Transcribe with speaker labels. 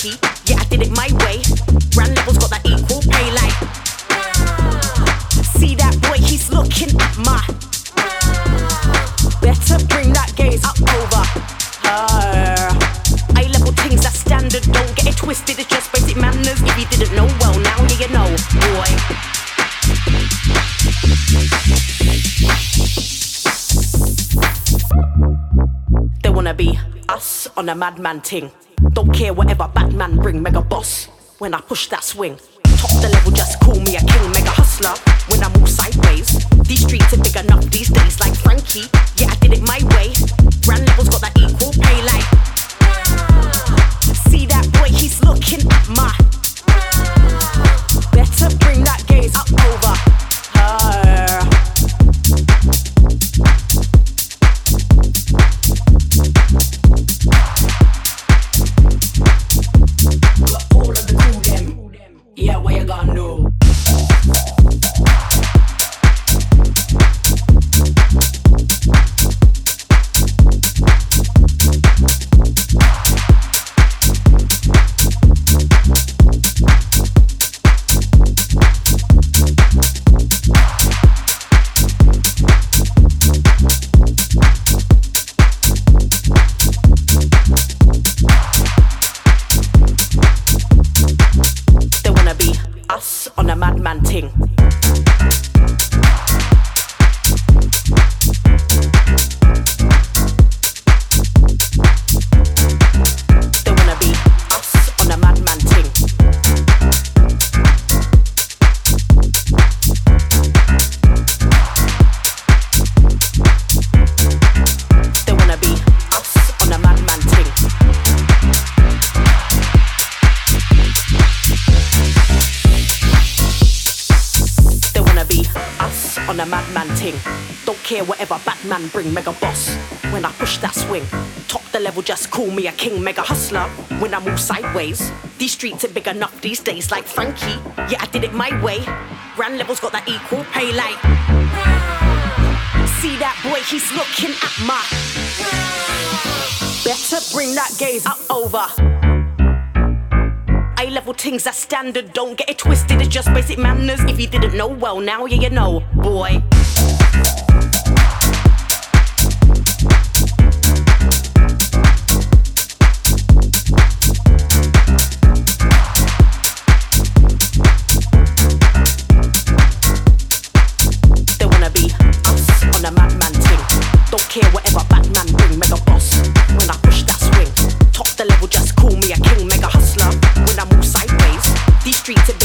Speaker 1: Frankie. Yeah, I did it my way. Brand levels got that equal pay like. See that boy, he's looking at my. Better bring that gaze up over her. I level things that's standard, don't get it twisted. It's just basic manners. If you didn't know, well now yeah you know, boy. They wanna be us on a madman ting. Don't care whatever Batman bring, mega boss. When I push that swing, top the level, just call me a king, mega hustler. When I move sideways, these streets are big enough these days, like Frankie. Yeah, I did it my way. Brand levels got that equal pay like. See that boy, he's looking at my. Better bring that gaze up over her. All of the crew them, yeah, what you gonna do? On a madman ting. They wanna be us on a madman ting. They wanna be us on a madman ting. Be us on a madman ting. Don't care whatever Batman bring, mega boss. When I push that swing, top the level, just call me a king, mega hustler. When I move sideways, these streets are big enough these days, like Frankie. Yeah, I did it my way. Brand levels got that equal pay like. See that boy, he's looking at my. Better bring that gaze up over. I level things that's standard, don't get it twisted. It's just basic manners. If you didn't know, well now yeah you know, boy. They wanna be us on a madman ting. Don't care whatever Batman bring, mega boss. When I push that swing, top the level, just call me a king, mega hustler. When I move sideways, these streets are